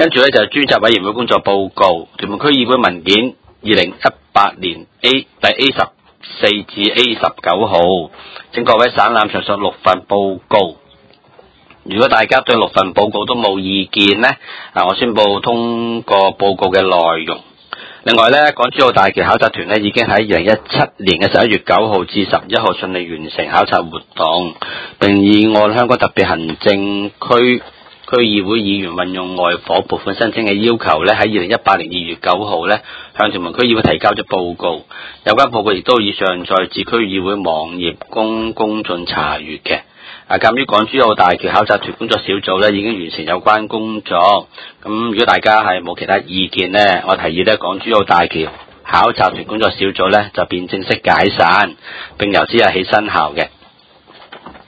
跟住咧就係專責委員會工作報告，屯門區議會文件2018年第 A14 至 A19 號，請各位省覽上述6份報告。如果大家對6份報告都冇意見呢，我宣布通過報告嘅內容。另外呢，港珠澳大橋考察團呢已經喺2017年嘅11月9號至11號順利完成考察活動，並已按香港特別行政區議會議員運用外夥撥款申請嘅要求呢，喺2018年2月9號呢向屯門區議會提交咗報告。有關報告亦都已上載至區議會網頁供公眾查閱嘅。鑒於港珠澳大橋考察團工作小組呢已經完成有關工作，咁如果大家係冇其他意見呢，我提議呢港珠澳大橋考察團工作小組呢就變正式解散，並由即日起生效嘅。